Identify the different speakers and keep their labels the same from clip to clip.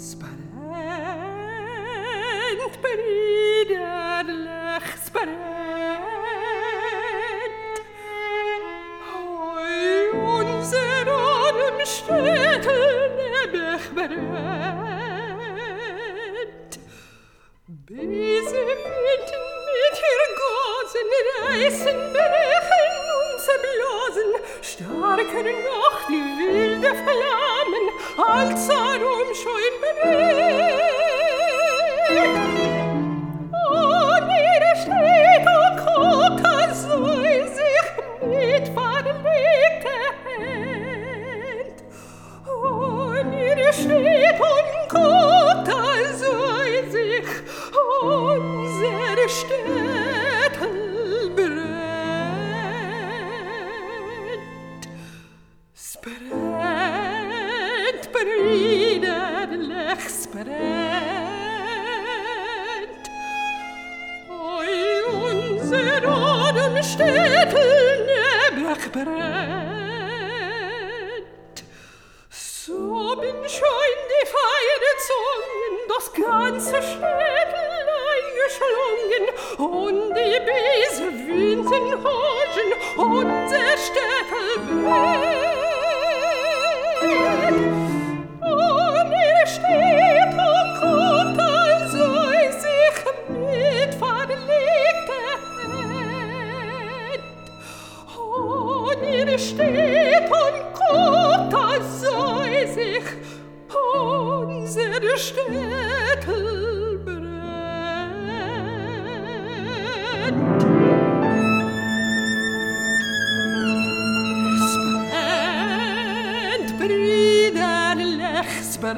Speaker 1: Sparent, briderlich, sparent. Hoi, unser Adem Städtel nebech brennt. Böse Winden mit ihr Gasen reißen, brechen und zerblasen, stärker noch die wilde Flammen, als darum schon brennt. Und ihre steht und guckt, als sei sich mit verlegter Hand. Und ihre steht und guckt, als sei sich unser Städtel brennt. Sparent, briderlich, sparent. Oi, unser Adem Städtel neblich brennt. So bin schon die Feierzungen, das ganze Städtel eingeschlungen, und die böse Winden horchen, unser Städtel brennt. Und ihr steht und guckt, als sei sich mit verlegter Hand. Und ihr steht und guckt, als sei sich unser Städtel brennt. Sparent, briderlich,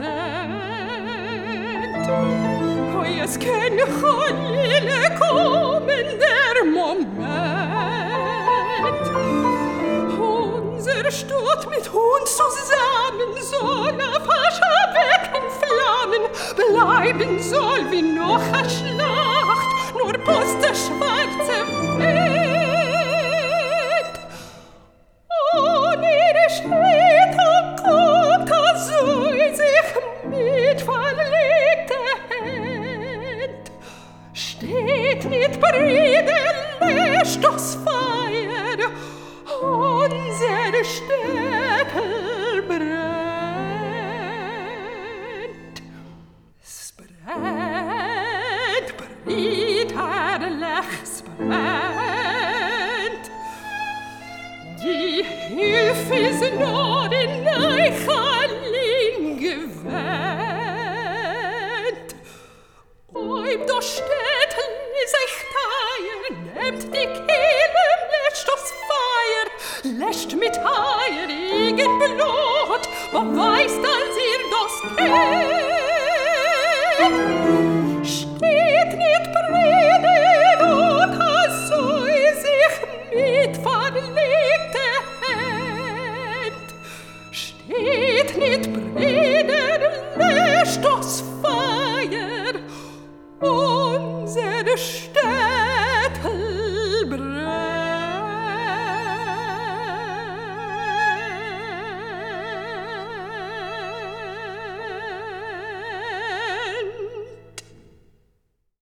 Speaker 1: sparent. Oi, es kann Cholile kommen, der Moment. Unser Stadt mit uns zusammen soll auf Aschebecken Flammen bleiben soll wie noch a Schlacht, nur bloß der schwarze Wind. Und ihre steht und guckt, als sei sich mit verlegter Hand. Steht nicht briderlich das Feuer, unser Städtel brennt. Sparent, briderlich, sparent. Die Hilfe ist nur in Eichling gewähnt. Ob das Städtel sich teier, nehmt die Kehle, löscht das Feuer, löscht mit heiligen Blut, beweist, als ihr das kennt. Steht nicht brüder, und als sei sich mit verlegter Hand. Steht nicht brüder, löscht das Feuer, unser Stern.